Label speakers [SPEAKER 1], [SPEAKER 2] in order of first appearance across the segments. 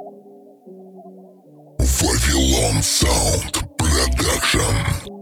[SPEAKER 1] Вавилон Саунд Продакшн.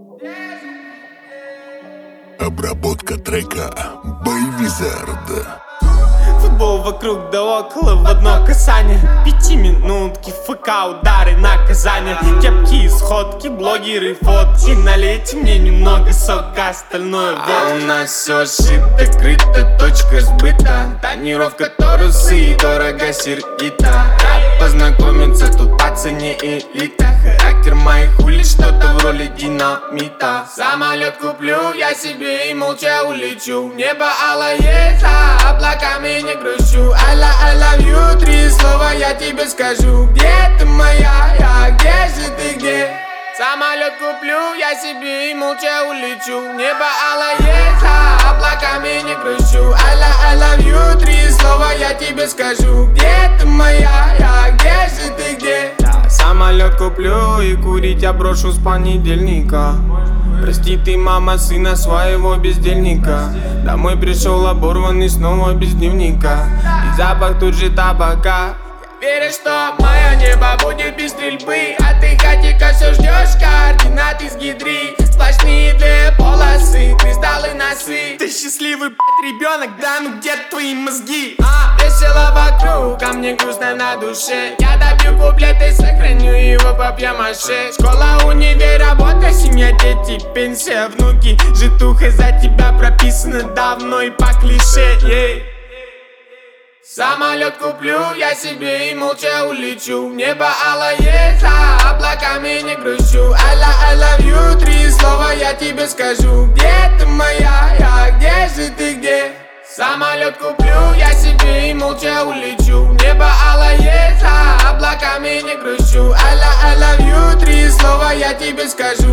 [SPEAKER 1] Обработка трека Бэйвизард.
[SPEAKER 2] Футбол вокруг да около в одно касание. 5 минутки, ФК, удары, наказания. Кепки, сходки, блогеры, фотки. Налейте мне немного сока, остальное вот. А у нас все шито, крыто, точка сбыта. Тонировка торусы, дорого сердито. Рад познакомиться, тут по цене элита. Характер моих улиц, что-то в роли динамита. Самолет куплю я себе и молча улечу. Небо алое, за облаками не грущу. I love you, 3 слова я тебе скажу. Где ты моя, где же ты, где? Самолет куплю я себе и молча улечу. Небо алое, за облаками не грущу. I love you, 3 слова я тебе скажу. Где ты моя, где же ты, где? Самолет куплю и курить я брошу с понедельника. Прости ты, мама, сына своего бездельника. Домой пришел оборванный снова без дневника. И запах тут же табака. Я верю, что мое небо будет без стрельбы. А ты, хатика, все ждешь координаты с гидри. Сплошные 2 полосы, кристаллы носы. Ты счастливый, ребенок, да ну где твои мозги? Весело вокруг, а мне грустно на душе. Я добью куплет и сохраню его папье-маше. Школа, универ, работа, семья, дети, пенсия, внуки. Житуха за тебя прописана давно и по клише. Самолет куплю я себе и молча улечу. Небо алое, за облаками не грущу. I love you, 3 слова я тебе скажу. Где ты моя, где же ты, где? Самолет куплю я себе и молча улечу. Небо алое, за облаками не грущу. I love you, 3 слова я тебе скажу.